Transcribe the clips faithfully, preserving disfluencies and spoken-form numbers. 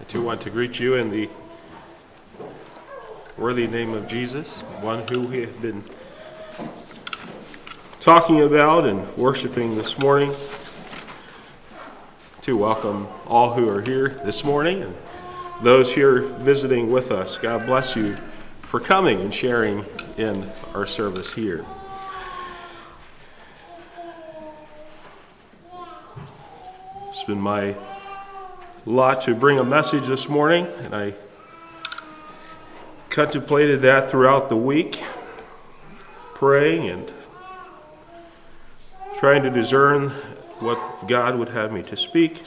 to want to greet you in the worthy name of Jesus, one who we have been talking about and worshiping this morning. To welcome all who are here this morning and those here visiting with us. God bless you for coming and sharing in our service here. It's been my lot to bring a message this morning, and I contemplated that throughout the week, praying and trying to discern what God would have me to speak.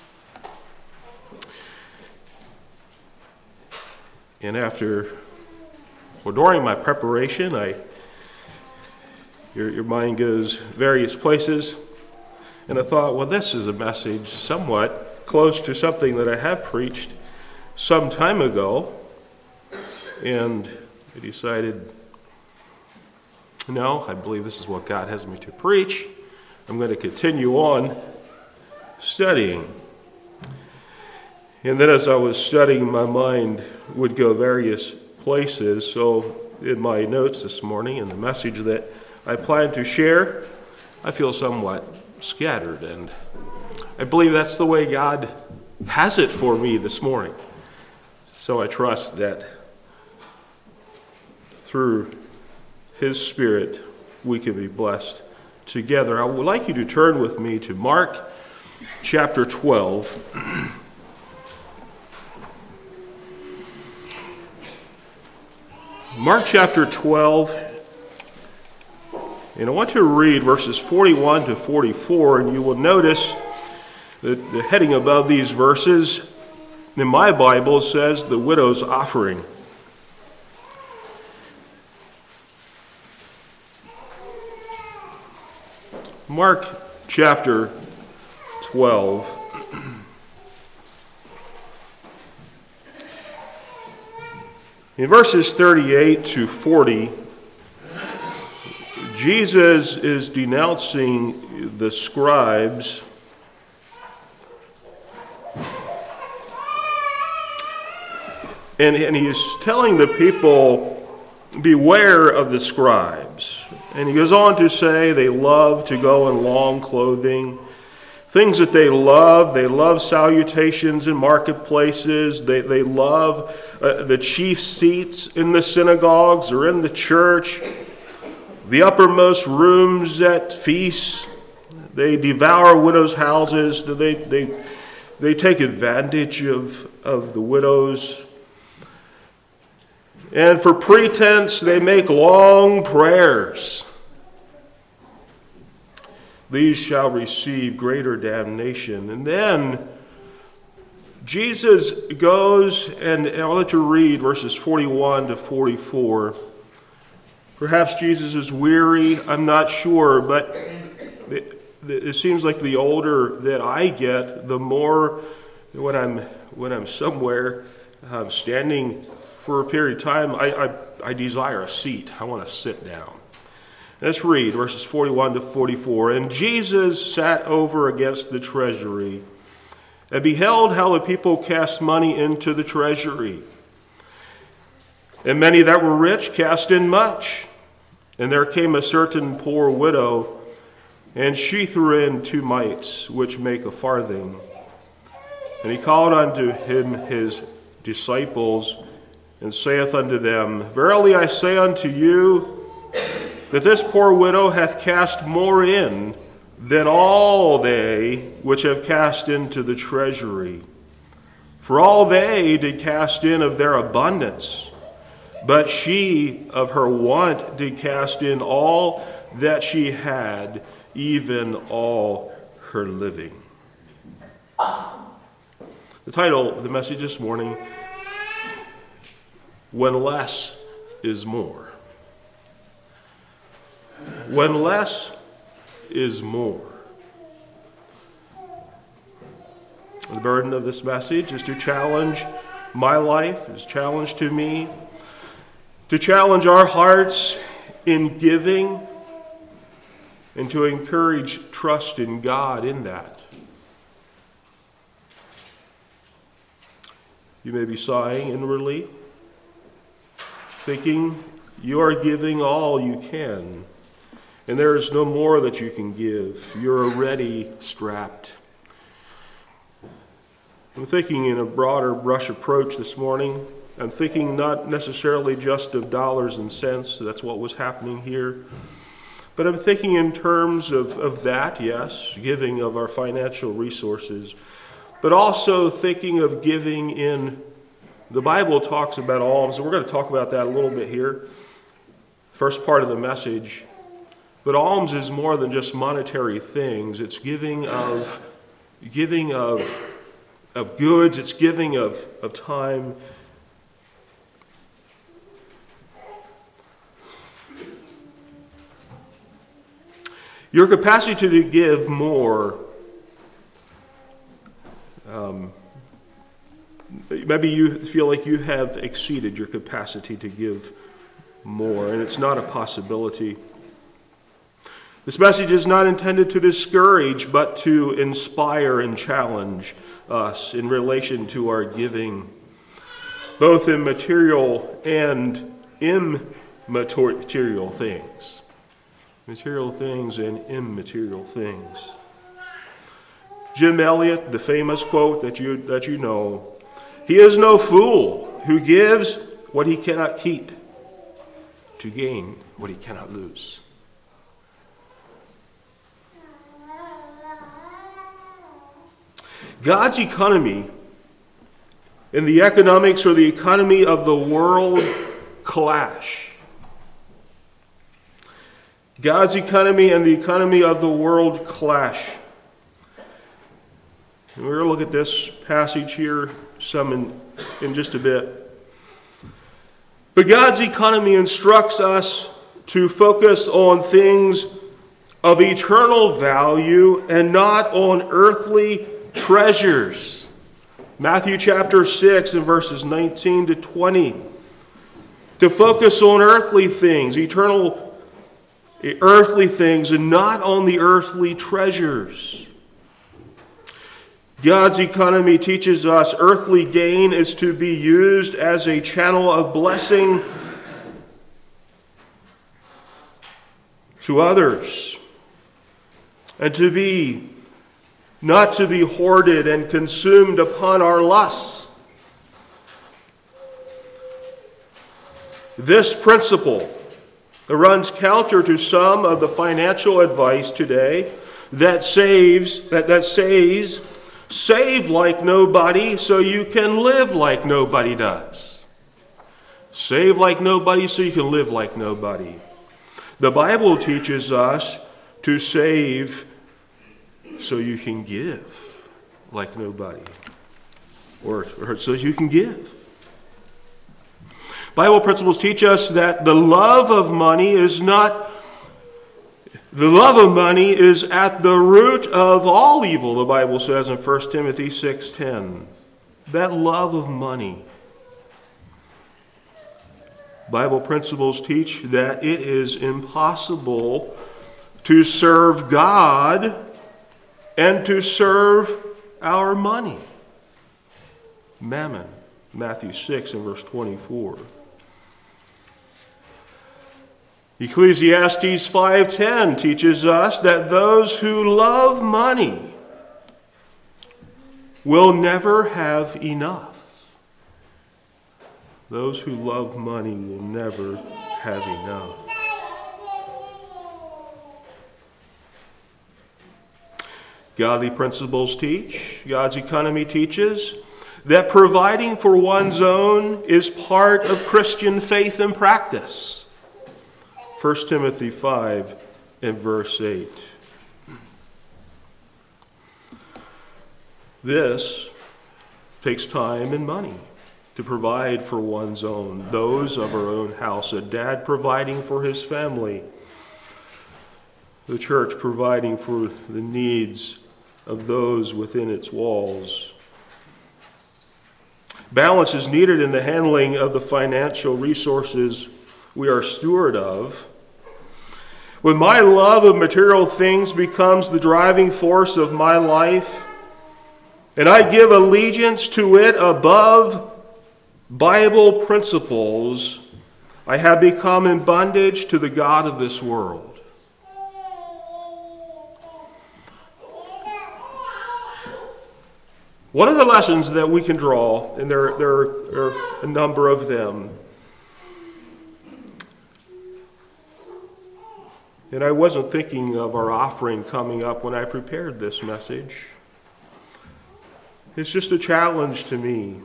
And after, well, during my preparation, I, your, your mind goes various places, and I thought, well, this is a message somewhat close to something that I have preached some time ago, and I decided, no, I believe this is what God has me to preach. I'm going to continue on studying. And then as I was studying, my mind would go various places. So in my notes this morning and the message that I plan to share, I feel somewhat scattered. And I believe that's the way God has it for me this morning. So I trust that through His Spirit we can be blessed together. I would like you to turn with me to Mark chapter twelve. Mark chapter twelve, and I want to read verses forty-one to forty-four, and you will notice that the heading above these verses in my Bible says the widow's offering. Mark chapter twelve. In verses thirty-eight to forty, Jesus is denouncing the scribes and, and he is telling the people, beware of the scribes. And he goes on to say they love to go in long clothing. Things that they love, they love salutations in marketplaces. They, they love uh, the chief seats in the synagogues or in the church. The uppermost rooms at feasts. They devour widows' houses. They, they, they take advantage of, of the widows. And for pretense, they make long prayers. These shall receive greater damnation. And then Jesus goes, and I'll let you read verses forty-one to forty-four. Perhaps Jesus is weary, I'm not sure, but it, it seems like the older that I get, the more when I'm when I'm somewhere uh, standing for a period of time, I, I, I desire a seat. I want to sit down. Let's read verses forty-one to forty-four. And Jesus sat over against the treasury and beheld how the people cast money into the treasury. And many that were rich cast in much. And there came a certain poor widow, and she threw in two mites, which make a farthing. And he called unto him his disciples, and saith unto them, Verily I say unto you, that this poor widow hath cast more in than all they which have cast into the treasury. For all they did cast in of their abundance, but she of her want did cast in all that she had, even all her living. The title of the message this morning, When Less is More. When less is more. The burden of this message is to challenge my life, is a challenge to me, to challenge our hearts in giving, and to encourage trust in God in that. You may be sighing inwardly, thinking you are giving all you can, and there is no more that you can give. You're already strapped. I'm thinking in a broader brush approach this morning. I'm thinking not necessarily just of dollars and cents. That's what was happening here. But I'm thinking in terms of, of that, yes, giving of our financial resources, but also thinking of giving in. The Bible talks about alms, and we're going to talk about that a little bit here. First part of the message. But alms is more than just monetary things. It's giving of giving of, of goods, it's giving of, of time. Your capacity to give more, um, maybe you feel like you have exceeded your capacity to give more, and it's not a possibility. This message is not intended to discourage, but to inspire and challenge us in relation to our giving, both in material and immaterial things. Material things and immaterial things. Jim Elliot, the famous quote that you that you know, "He is no fool who gives what he cannot keep to gain what he cannot lose." God's economy and the economics or the economy of the world clash. God's economy and the economy of the world clash. And we're going to look at this passage here some in, in just a bit. But God's economy instructs us to focus on things of eternal value and not on earthly treasures. Matthew chapter six and verses nineteen to twenty. To focus on earthly things, eternal earthly things, and not on the earthly treasures. God's economy teaches us earthly gain is to be used as a channel of blessing to others, and to be not to be hoarded and consumed upon our lusts. This principle runs counter to some of the financial advice today that saves that, that says save like nobody so you can live like nobody does. Save like nobody so you can live like nobody. The Bible teaches us to save so you can give like nobody, or, or so you can give. Bible principles teach us that the love of money is not, the love of money is at the root of all evil, the Bible says in First Timothy six ten. That love of money. Bible principles teach that it is impossible to serve God and to serve our money. Mammon, Matthew six and verse twenty-four. Ecclesiastes five ten teaches us that those who love money will never have enough. Those who love money will never have enough. Godly principles teach, God's economy teaches, that providing for one's own is part of Christian faith and practice. First Timothy five and verse eight. This takes time and money to provide for one's own, those of our own house, a dad providing for his family, the church providing for the needs of those within its walls. Balance is needed in the handling of the financial resources we are steward of. When my love of material things becomes the driving force of my life, and I give allegiance to it above Bible principles, I have become in bondage to the God of this world. One of the lessons that we can draw, and there, there are a number of them, and I wasn't thinking of our offering coming up when I prepared this message. It's just a challenge to me.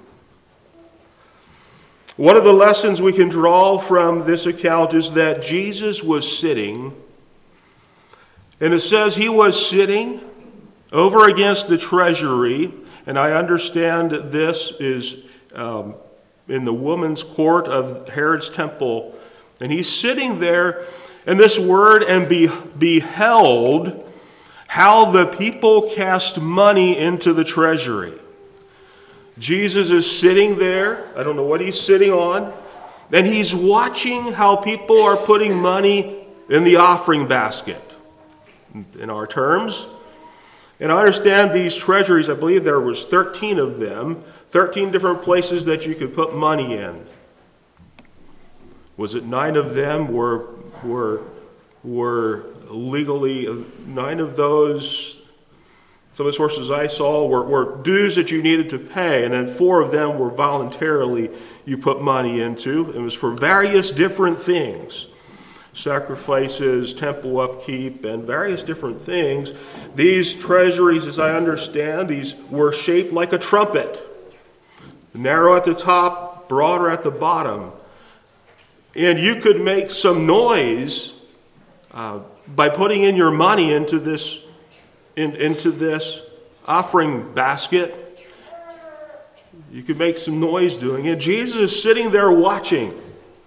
One of the lessons we can draw from this account is that Jesus was sitting, and it says he was sitting over against the treasury. And I understand that this is um, in the woman's court of Herod's temple. And he's sitting there, and this word, and be, beheld how the people cast money into the treasury. Jesus is sitting there. I don't know what he's sitting on. And he's watching how people are putting money in the offering basket. In our terms. And I understand these treasuries, I believe there was thirteen of them, thirteen different places that you could put money in. Was it nine of them were, were, were legally, nine of those, some of the sources I saw were, were dues that you needed to pay, and then four of them were voluntarily you put money into. It was for various different things. Sacrifices, temple upkeep, and various different things. These treasuries, as I understand, these were shaped like a trumpet. Narrow at the top, broader at the bottom. And you could make some noise uh, by putting in your money into this, in, into this offering basket. You could make some noise doing it. Jesus is sitting there watching.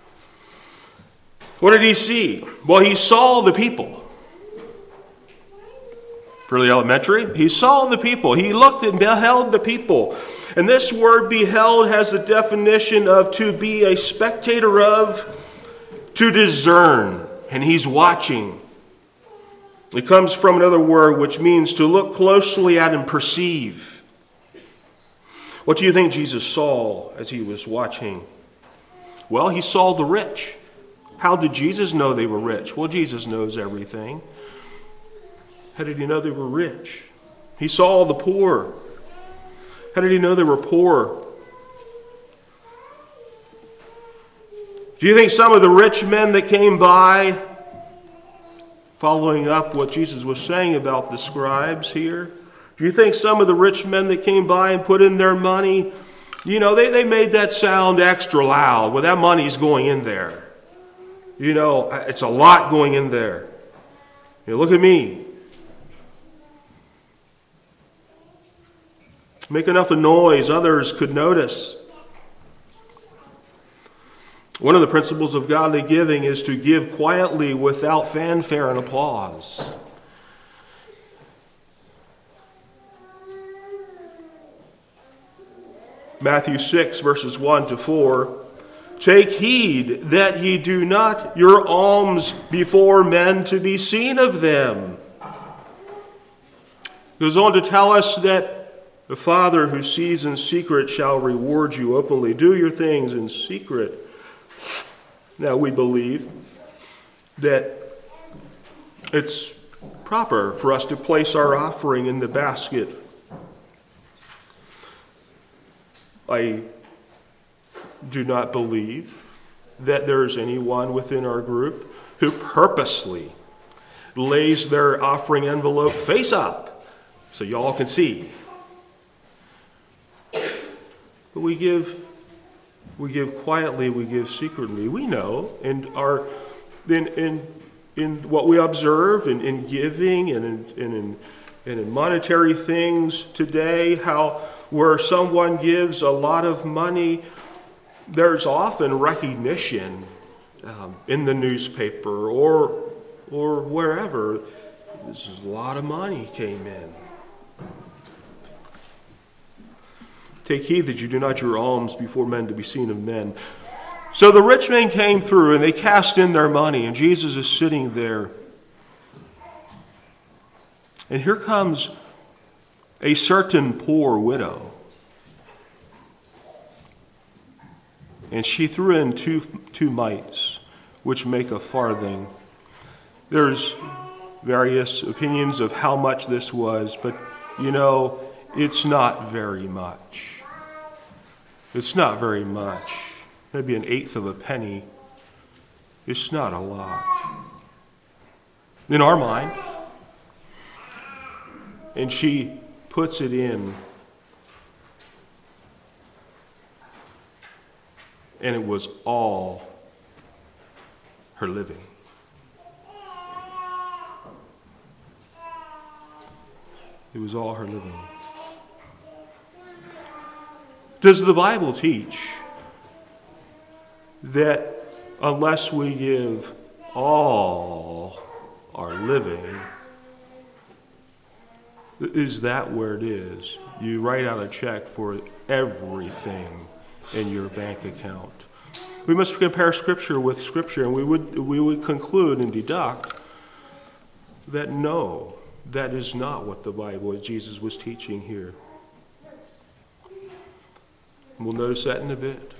What did he see? Well, he saw the people. Pretty elementary. He saw the people. He looked and beheld the people. And this word beheld has the definition of to be a spectator of, to discern. And he's watching. It comes from another word which means to look closely at and perceive. What do you think Jesus saw as he was watching? Well, he saw the rich. How did Jesus know they were rich? Well, Jesus knows everything. How did he know they were rich? He saw the poor. How did he know they were poor? Do you think some of the rich men that came by, following up what Jesus was saying about the scribes here, do you think some of the rich men that came by and put in their money, you know, they, they made that sound extra loud? Well, that money's going in there. You know, it's a lot going in there. You know, look at me. Make enough of noise others could notice. One of the principles of godly giving is to give quietly without fanfare and applause. Matthew six, verses one to four. Take heed that ye do not your alms before men to be seen of them. He goes on to tell us that the Father who sees in secret shall reward you openly. Do your things in secret. Now we believe that it's proper for us to place our offering in the basket. I do not believe that there's anyone within our group who purposely lays their offering envelope face up so y'all can see. But we give we give quietly, we give secretly. We know and are in in in what we observe in, in giving and in, and in and in monetary things today, how where someone gives a lot of money, there's often recognition um, in the newspaper or or wherever. This is a lot of money came in. Take heed that you do not your alms before men to be seen of men. So the rich men came through and they cast in their money, and Jesus is sitting there. And here comes a certain poor widow. and she threw in two, two mites, which make a farthing. There's various opinions of how much this was, but you know, it's not very much. It's not very much. Maybe an eighth of a penny. It's not a lot. In our mind. And she puts it in. And it was all her living. It was all her living. Does the Bible teach that unless we give all our living, is that where it is? You write out a check for everything in your bank account. We must compare Scripture with Scripture, and we would we would conclude and deduct that no, that is not what the Bible, Jesus was teaching here. We'll notice that in a bit.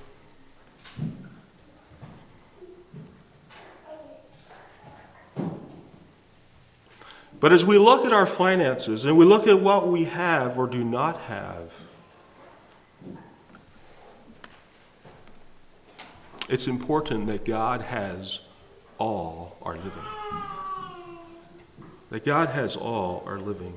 But as we look at our finances and we look at what we have or do not have, it's important that God has all our living. That God has all our living.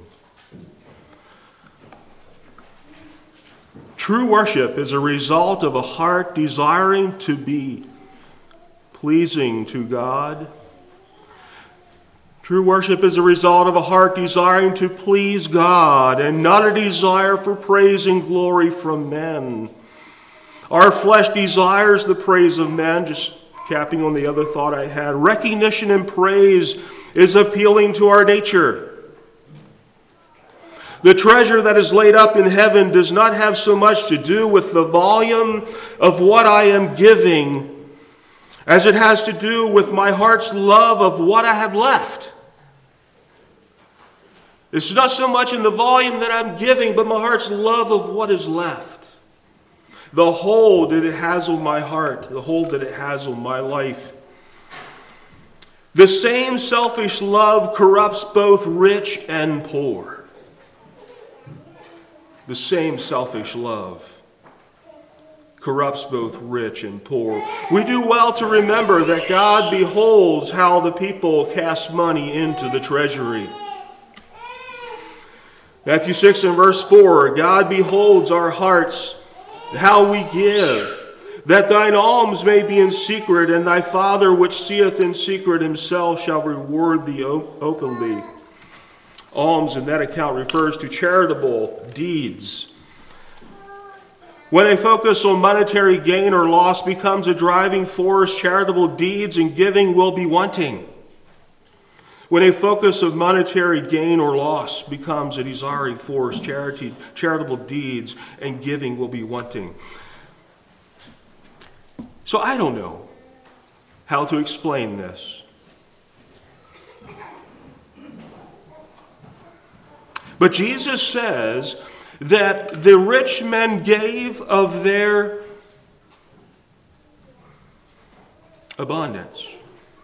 True worship is a result of a heart desiring to be pleasing to God. True worship is a result of a heart desiring to please God and not a desire for praise and glory from men. Our flesh desires the praise of men, just capping on the other thought I had. Recognition and praise is appealing to our nature. The treasure that is laid up in heaven does not have so much to do with the volume of what I am giving as it has to do with my heart's love of what I have left. It's not so much in the volume that I'm giving, but my heart's love of what is left. The hold that it has on my heart, the hold that it has on my life. The same selfish love corrupts both rich and poor. The same selfish love corrupts both rich and poor. We do well to remember that God beholds how the people cast money into the treasury. Matthew six and verse four, God beholds our hearts, how we give, that thine alms may be in secret, and thy Father which seeth in secret himself shall reward thee openly. Alms in that account refers to charitable deeds. When a focus on monetary gain or loss becomes a driving force, charitable deeds and giving will be wanting. When a focus of monetary gain or loss becomes a desiring force, charity, charitable deeds and giving will be wanting. So I don't know how to explain this. But Jesus says that the rich men gave of their abundance.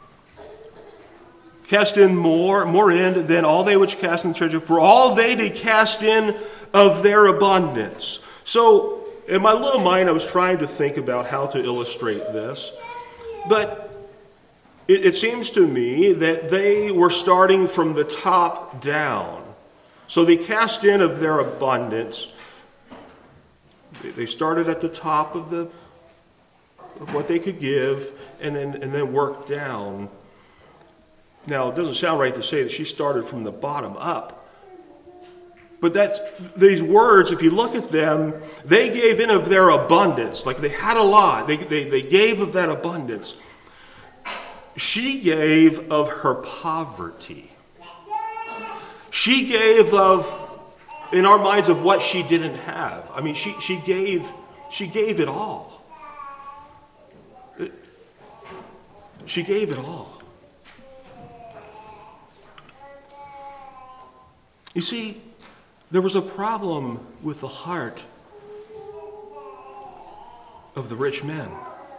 Cast in more, more in than all they which cast in the treasure, for all they did cast in of their abundance. So, in my little mind, I was trying to think about how to illustrate this. But it, it seems to me that they were starting from the top down. So they cast in of their abundance. They started at the top of the of what they could give, and then and then worked down. Now, it doesn't sound right to say that she started from the bottom up. But that's these words, if you look at them, they gave in of their abundance. Like they had a lot. They, they, they gave of that abundance. She gave of her poverty. She gave of, in our minds, of what she didn't have. I mean, she, she gave she gave it all. She gave it all. You see, there was a problem with the heart of the rich men.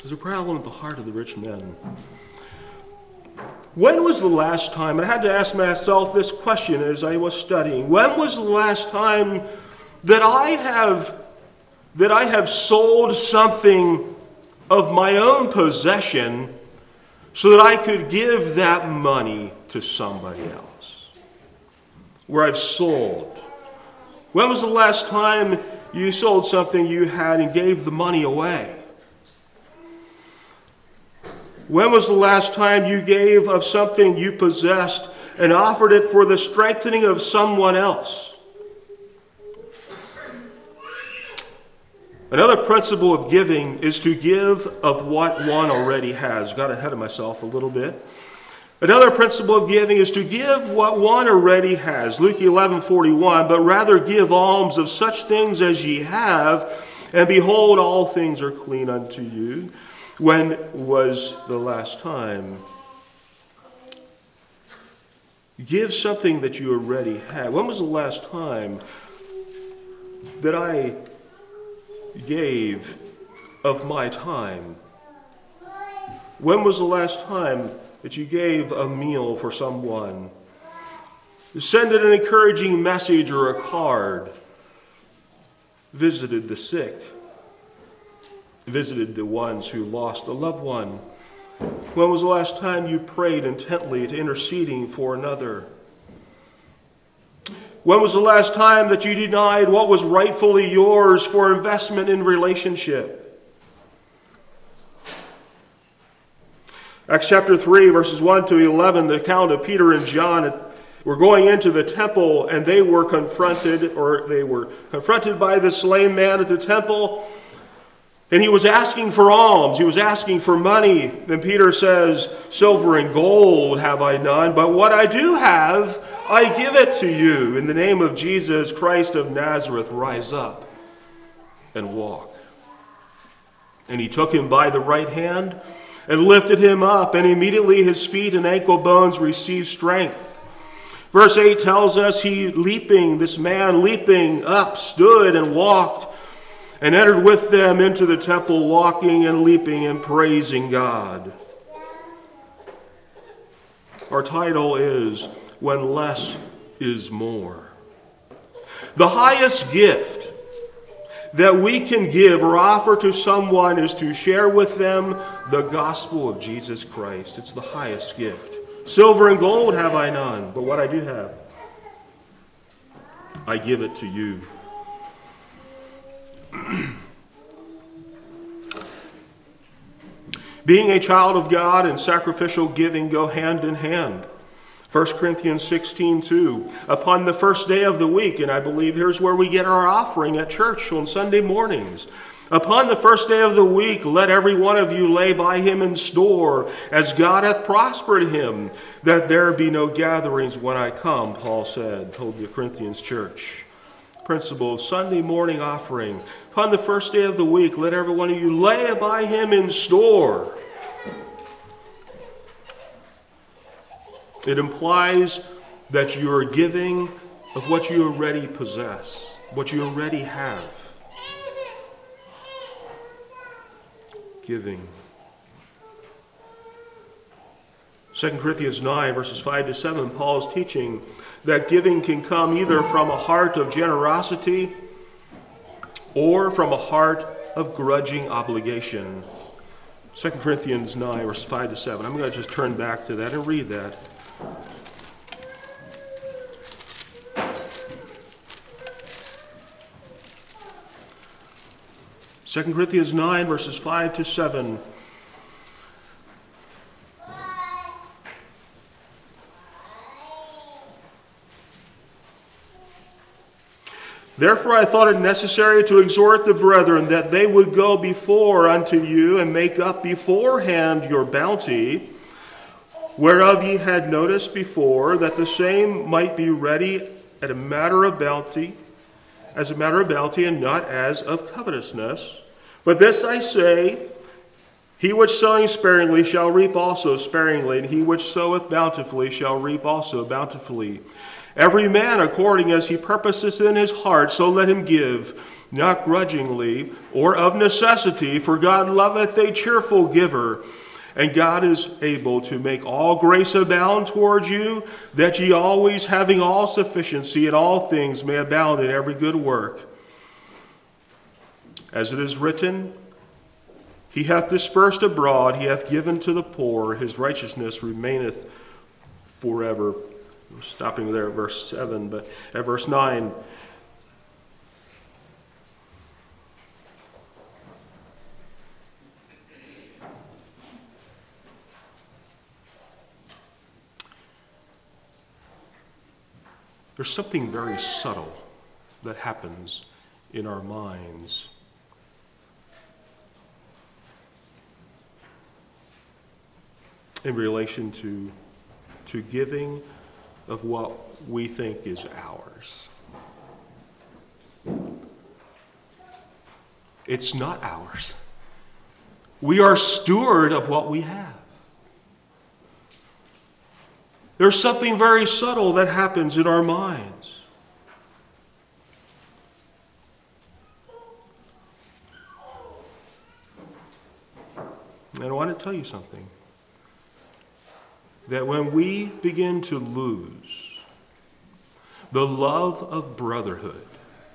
There's a problem at the heart of the rich men. When was the last time, and I had to ask myself this question as I was studying, when was the last time that I have that I have sold something of my own possession so that I could give that money to somebody else? Where I've sold. When was the last time you sold something you had and gave the money away? When was the last time you gave of something you possessed and offered it for the strengthening of someone else? Another principle of giving is to give of what one already has. Got ahead of myself a little bit. Another principle of giving is to give what one already has. Luke eleven forty-one, but rather give alms of such things as ye have, and behold, all things are clean unto you. When was the last time? Give something that you already have. When was the last time that I gave of my time? When was the last time that you gave a meal for someone? Send an encouraging message or a card. Visited the sick. Visited the ones who lost a loved one. When was the last time you prayed intently to interceding for another? When was the last time that you denied what was rightfully yours for investment in relationship? Acts chapter three, verses one to eleven, the account of Peter and John were going into the temple, and they were confronted, or they were confronted by this lame man at the temple, and he was asking for alms. He was asking for money. And Peter says, silver and gold have I none, but what I do have, I give it to you. In the name of Jesus Christ of Nazareth, rise up and walk. And he took him by the right hand and lifted him up, and immediately his feet and ankle bones received strength. Verse eight tells us he leaping, this man leaping up, stood and walked, and entered with them into the temple, walking and leaping and praising God. Our title is When Less is More. The highest gift that we can give or offer to someone is to share with them the gospel of Jesus Christ. It's the highest gift. Silver and gold have I none, but what I do have, I give it to you. Being a child of God and sacrificial giving go hand in hand. First Corinthians sixteen two. Upon the first day of the week, and I believe here's where we get our offering at church on Sunday mornings. Upon the first day of the week, let every one of you lay by him in store, as God hath prospered him, that there be no gatherings when I come, Paul said, told the Corinthians church. Principle of Sunday morning offering. Upon the first day of the week, let every one of you lay by him in store. It implies that you are giving of what you already possess, what you already have. Giving. Second Corinthians nine, verses five to seven, Paul is teaching that giving can come either from a heart of generosity or from a heart of grudging obligation. Second Corinthians nine, verses five to seven. I'm going to just turn back to that and read that. Second Corinthians nine, verses five to seven. Therefore I thought it necessary to exhort the brethren that they would go before unto you and make up beforehand your bounty, whereof ye had noticed before, that the same might be ready at a matter of bounty, as a matter of bounty, and not as of covetousness. But this I say, He which sowing sparingly shall reap also sparingly, and he which soweth bountifully shall reap also bountifully. Every man according as he purposeth in his heart, so let him give, not grudgingly or of necessity, for God loveth a cheerful giver. And God is able to make all grace abound towards you, that ye always, having all sufficiency in all things, may abound in every good work. As it is written, He hath dispersed abroad, he hath given to the poor, his righteousness remaineth forever. We're stopping there at verse seven, but at verse nine. There's something very subtle that happens in our minds. In relation to, to giving of what we think is ours. It's not ours. We are steward of what we have. There's something very subtle that happens in our minds. And I want to tell you something. That when we begin to lose the love of brotherhood,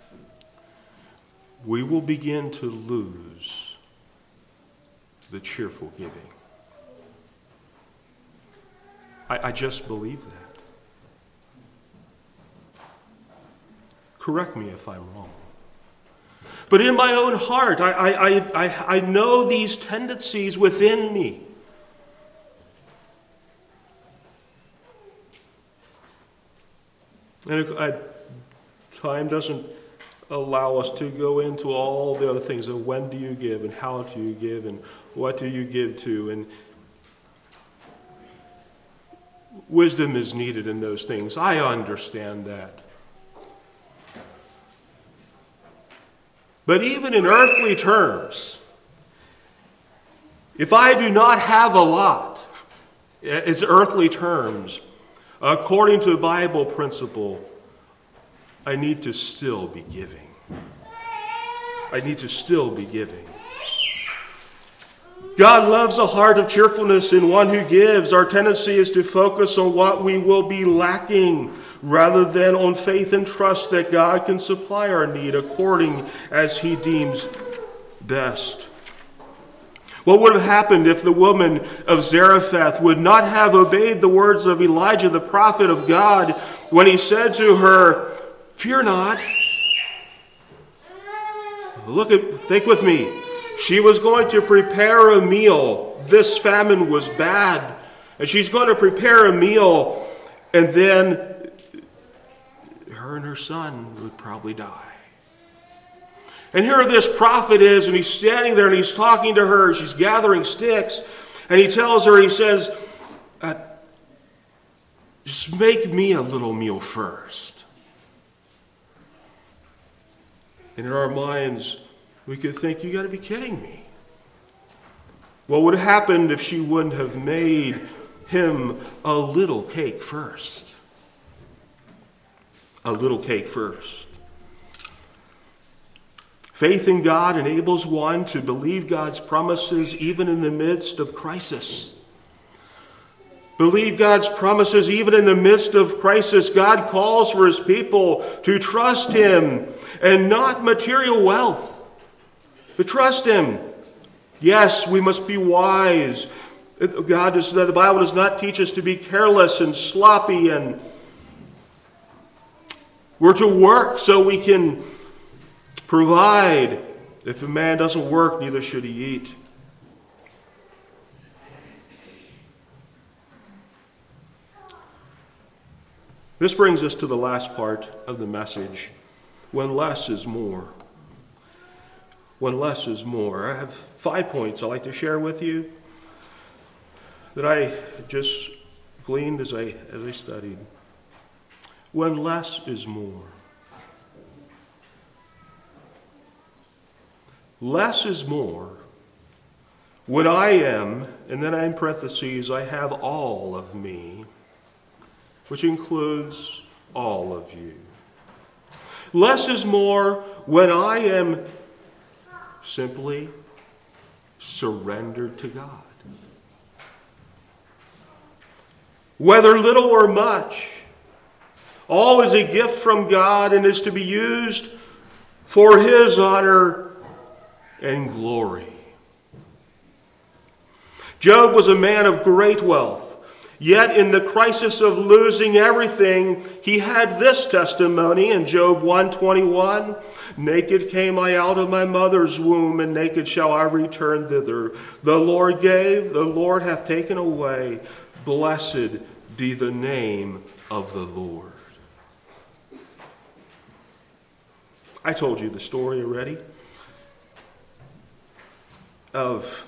we will begin to lose the cheerful giving. I, I just believe that. Correct me if I'm wrong. But in my own heart, I, I, I, I know these tendencies within me. And I, time doesn't allow us to go into all the other things of when do you give and how do you give and what do you give to. And wisdom is needed in those things. I understand that. But even in earthly terms, if I do not have a lot, it's earthly terms, according to the Bible principle, I need to still be giving. I need to still be giving. God loves a heart of cheerfulness in one who gives. Our tendency is to focus on what we will be lacking rather than on faith and trust that God can supply our need according as he deems best. What would have happened if the woman of Zarephath would not have obeyed the words of Elijah, the prophet of God, when he said to her, "Fear not." Look at, think with me. She was going to prepare a meal. This famine was bad. And she's going to prepare a meal, and then her and her son would probably die. And here this prophet is, and he's standing there, and he's talking to her. She's gathering sticks, and he tells her, he says, uh, just make me a little meal first. And in our minds, we could think, you got to be kidding me. What would have happened if she wouldn't have made him a little cake first? A little cake first. Faith in God enables one to believe God's promises even in the midst of crisis. Believe God's promises even in the midst of crisis. God calls for his people to trust him and not material wealth. To trust him. Yes, we must be wise. God does, the Bible does not teach us to be careless and sloppy, and we're to work so we can provide. If a man doesn't work, neither should he eat. This brings us to the last part of the message. When less is more. When less is more. I have five points I'd like to share with you that I just gleaned as I, as I studied. When less is more. Less is more when I am, and then in parentheses, I have all of me, which includes all of you. Less is more when I am simply surrendered to God. Whether little or much, all is a gift from God and is to be used for His honor and glory. Job was a man of great wealth, yet in the crisis of losing everything, he had this testimony in Job one twenty-one. Naked came I out of my mother's womb, and naked shall I return thither. The Lord gave, the Lord hath taken away. Blessed be the name of the Lord. I told you the story already of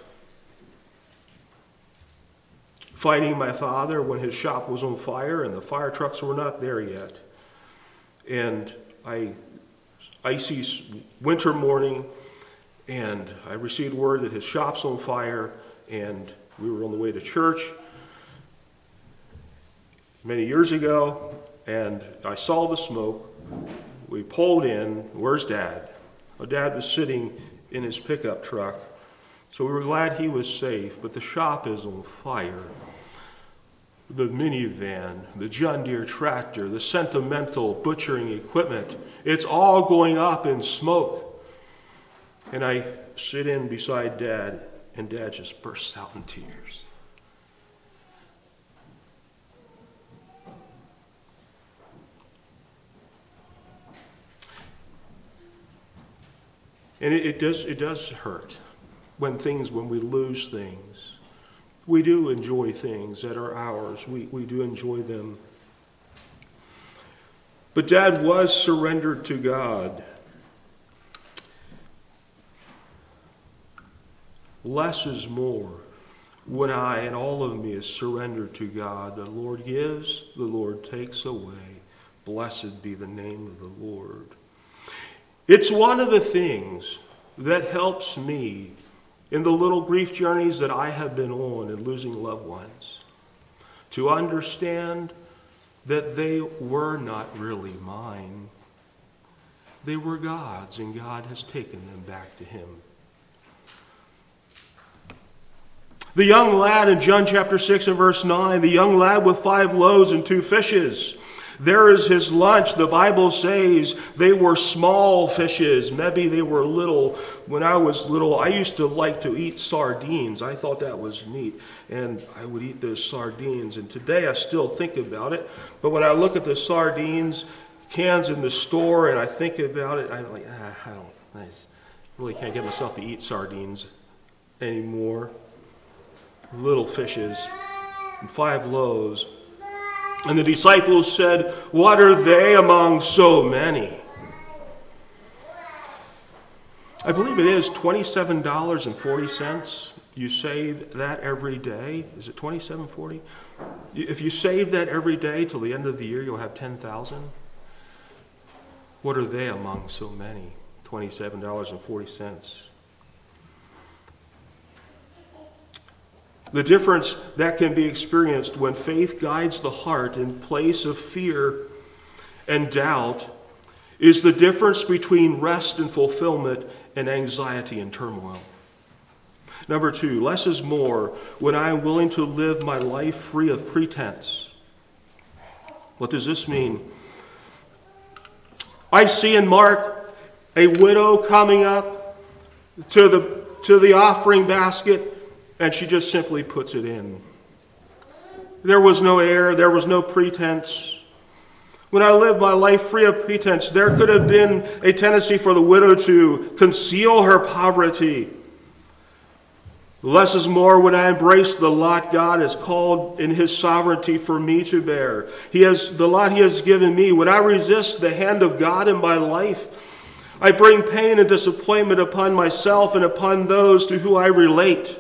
finding my father when his shop was on fire and the fire trucks were not there yet. And I, icy winter morning, and I received word that his shop's on fire, and we were on the way to church many years ago, and I saw the smoke. We pulled in. Where's Dad? Well, Dad was sitting in his pickup truck, so we were glad he was safe, but the shop is on fire. The minivan, the John Deere tractor, the sentimental butchering equipment, it's all going up in smoke. And I sit in beside Dad, and Dad just bursts out in tears. And it, it does it does hurt when things, when we lose things. We do enjoy things that are ours. We, we do enjoy them. But Dad was surrendered to God. Less is more when I and all of me is surrendered to God. The Lord gives, the Lord takes away. Blessed be the name of the Lord. It's one of the things that helps me in the little grief journeys that I have been on in losing loved ones, to understand that they were not really mine. They were God's, and God has taken them back to Him. The young lad in John chapter six and verse nine, the young lad with five loaves and two fishes. There is his lunch. The Bible says they were small fishes. Maybe they were little. When I was little, I used to like to eat sardines. I thought that was neat. And I would eat those sardines. And today I still think about it. But when I look at the sardines cans in the store and I think about it, I'm like, ah, I don't, I really can't get myself to eat sardines anymore. Little fishes and five loaves. And the disciples said, what are they among so many? I believe it is twenty-seven dollars and forty cents. You save that every day. Is it twenty-seven forty? If you save that every day till the end of the year, you'll have ten thousand. What are they among so many? twenty-seven dollars and forty cents. The difference that can be experienced when faith guides the heart in place of fear and doubt is the difference between rest and fulfillment and anxiety and turmoil. Number two, less is more when I am willing to live my life free of pretense. What does this mean? I see in Mark a widow coming up to the, to the offering basket, and she just simply puts it in. There was no air. There was no pretense. When I lived my life free of pretense, there could have been a tendency for the widow to conceal her poverty. Less is more when I embrace the lot God has called in His sovereignty for me to bear. He has the lot He has given me. When I resist the hand of God in my life, I bring pain and disappointment upon myself and upon those to whom I relate.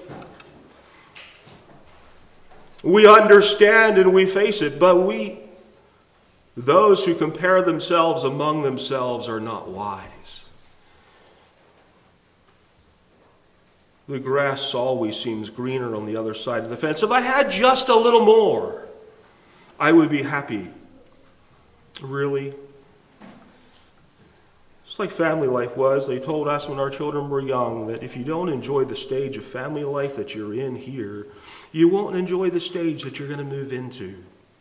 We understand and we face it, but we, those who compare themselves among themselves, are not wise. The grass always seems greener on the other side of the fence. If I had just a little more, I would be happy. Really? It's like family life was. They told us when our children were young that if you don't enjoy the stage of family life that you're in here, you won't enjoy the stage that you're going to move into.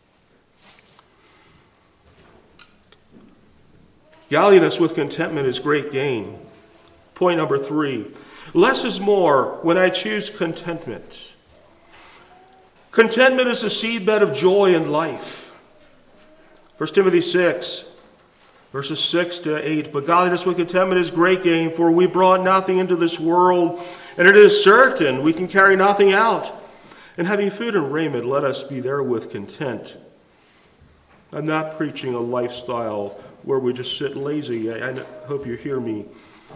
Godliness with contentment is great gain. Point number three. Less is more when I choose contentment. Contentment is the seedbed of joy and life. First Timothy six, verses six to eight. But godliness with contentment is great gain, for we brought nothing into this world, and it is certain we can carry nothing out. And having food and raiment, let us be therewith content. I'm not preaching a lifestyle where we just sit lazy. I, I hope you hear me.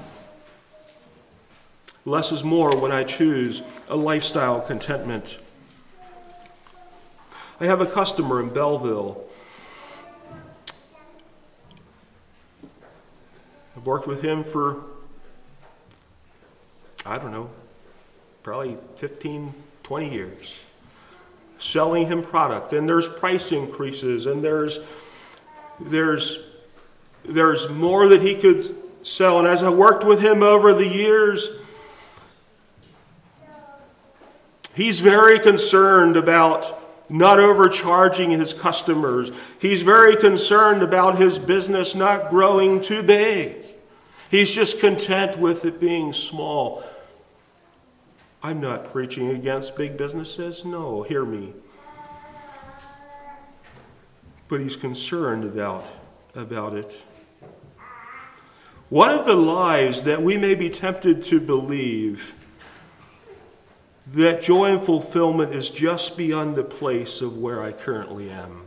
Less is more when I choose a lifestyle contentment. I have a customer in Belleville. I've worked with him for, I don't know, probably fifteen, twenty years. Selling him product. And there's price increases, and there's there's there's more that he could sell. And as I worked with him over the years, he's very concerned about not overcharging his customers. He's very concerned about his business not growing too big. He's just content with it being small. I'm not preaching against big businesses. No, hear me. But he's concerned about, about it. One of the lies that we may be tempted to believe, that joy and fulfillment is just beyond the place of where I currently am.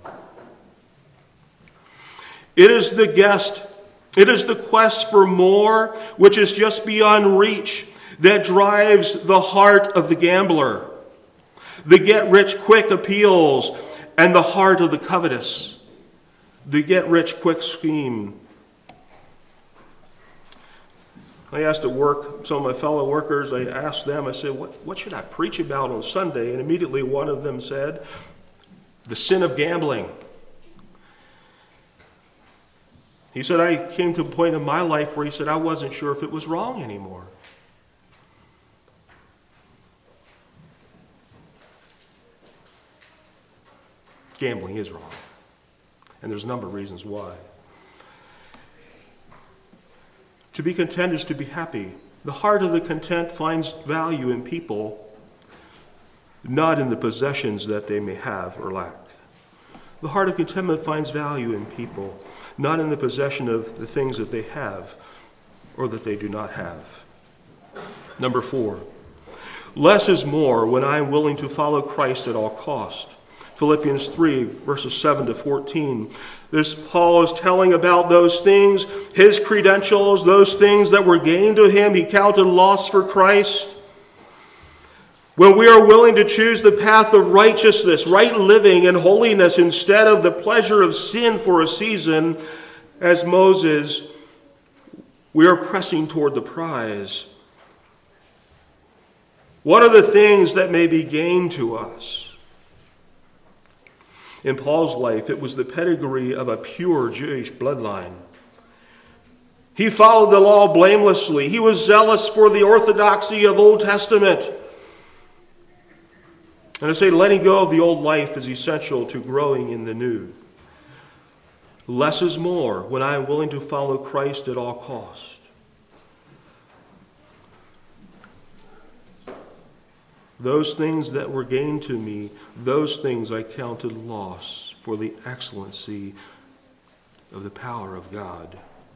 It is the guest, it is the quest for more, which is just beyond reach, that drives the heart of the gambler. The get-rich-quick appeals and the heart of the covetous. The get-rich-quick scheme. I asked at work, some of my fellow workers, I asked them, I said, what, what should I preach about on Sunday? And immediately one of them said, the sin of gambling. He said, I came to a point in my life where he said, I wasn't sure if it was wrong anymore. Gambling is wrong. And there's a number of reasons why. To be content is to be happy. The heart of the content finds value in people, not in the possessions that they may have or lack. The heart of contentment finds value in people, not in the possession of the things that they have or that they do not have. Number four, less is more when I am willing to follow Christ at all cost. Philippians three, verses seven to fourteen. This Paul is telling about those things, his credentials, those things that were gained to him, he counted loss for Christ. When we are willing to choose the path of righteousness, right living, and holiness instead of the pleasure of sin for a season, as Moses, we are pressing toward the prize. What are the things that may be gained to us? In Paul's life, it was the pedigree of a pure Jewish bloodline. He followed the law blamelessly. He was zealous for the orthodoxy of Old Testament. And I say letting go of the old life is essential to growing in the new. Less is more when I am willing to follow Christ at all cost. Those things that were gained to me, those things I counted loss for the excellency of the power of God.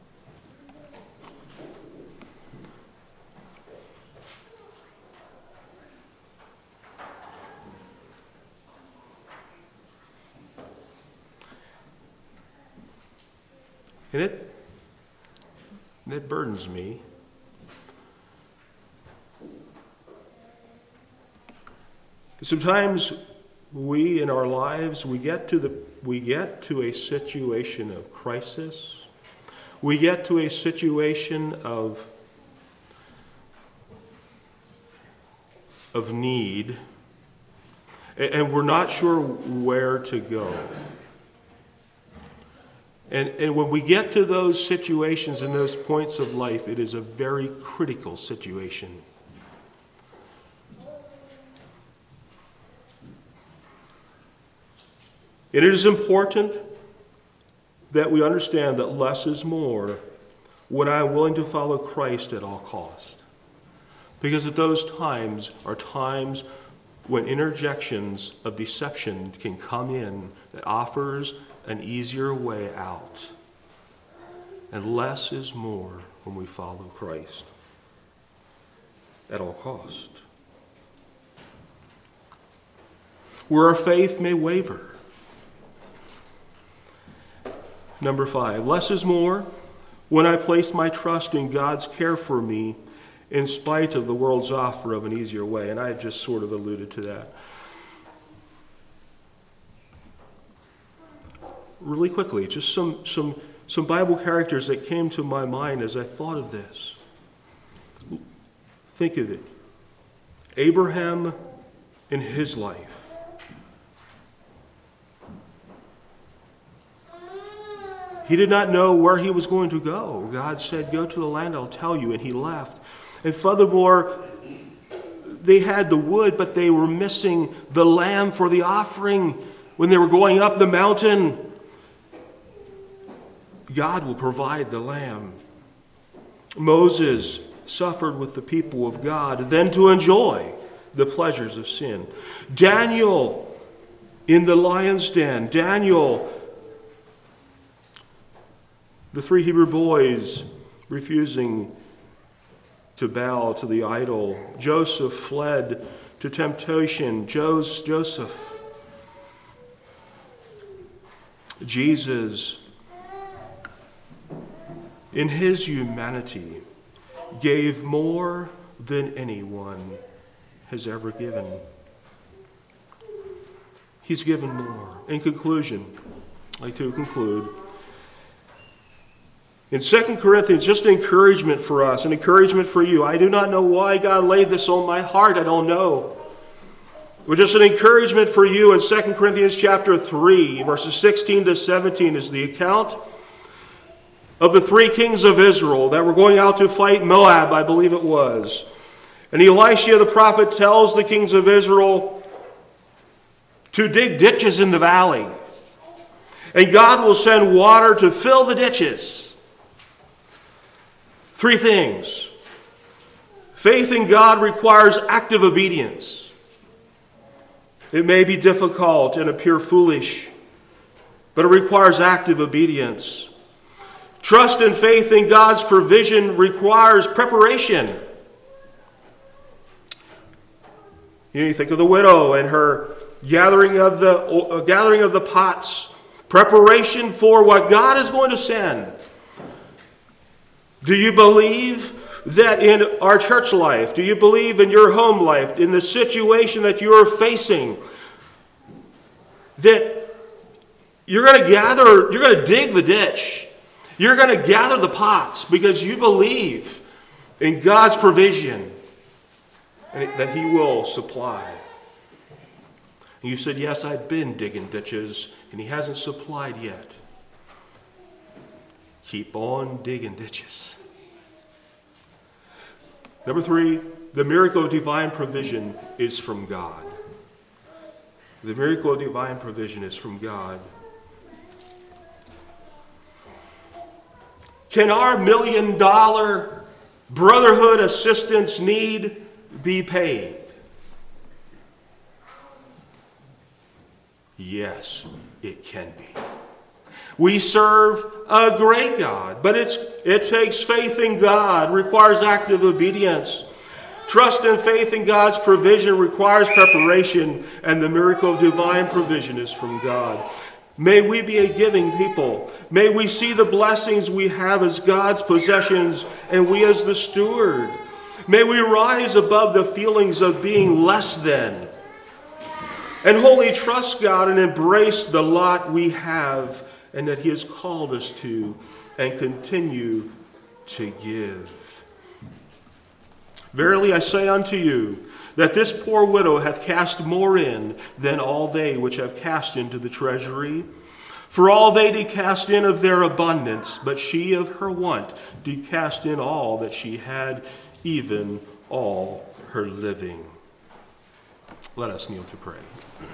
And it, it burdens me. Sometimes we in our lives, we get to the we get to a situation of crisis. We get to a situation of of need, and we're not sure where to go. And, and when we get to those situations and those points of life, it is a very critical situation. And it is important that we understand that less is more when I'm willing to follow Christ at all cost. Because at those times are times when interjections of deception can come in that offers an easier way out. And less is more when we follow Christ at all cost. Where our faith may waver. Number five, less is more when I place my trust in God's care for me in spite of the world's offer of an easier way. And I just sort of alluded to that. Really quickly, just some, some, some Bible characters that came to my mind as I thought of this. Think of it. Abraham in his life. He did not know where he was going to go. God said, go to the land, I'll tell you, and he left. And furthermore, they had the wood, but they were missing the lamb for the offering when they were going up the mountain. God will provide the lamb. Moses suffered with the people of God, then to enjoy the pleasures of sin. Daniel in the lion's den. Daniel, the three Hebrew boys refusing to bow to the idol. Joseph fled to temptation. Joseph. Jesus, in his humanity, gave more than anyone has ever given. He's given more. In conclusion, I'd like to conclude. In Second Corinthians, just an encouragement for us, an encouragement for you. I do not know why God laid this on my heart. I don't know. But just an encouragement for you in Second Corinthians chapter three, verses sixteen to seventeen is the account of the three kings of Israel that were going out to fight Moab, I believe it was. And Elisha the prophet tells the kings of Israel to dig ditches in the valley. And God will send water to fill the ditches. Three things. Faith in God requires active obedience. It may be difficult and appear foolish, but it requires active obedience. Trust and faith in God's provision requires preparation. You know, you think of the widow and her gathering of the uh, gathering of the pots, preparation for what God is going to send. Do you believe that in our church life, do you believe in your home life, in the situation that you are facing, that you're going to gather, you're going to dig the ditch, you're going to gather the pots because you believe in God's provision and that He will supply? And you said, yes, I've been digging ditches and He hasn't supplied yet. Keep on digging ditches. Number three, the miracle of divine provision is from God. The miracle of divine provision is from God. Can our million dollar brotherhood assistance need be paid? Yes, it can be. We serve a great God, but it's, it takes faith in God, requires active obedience. Trust and faith in God's provision requires preparation, and the miracle of divine provision is from God. May we be a giving people. May we see the blessings we have as God's possessions and we as the steward. May we rise above the feelings of being less than and wholly trust God and embrace the lot we have and that He has called us to, and continue to give. Verily I say unto you, that this poor widow hath cast more in than all they which have cast into the treasury. For all they did cast in of their abundance, but she of her want did cast in all that she had, even all her living. Let us kneel to pray.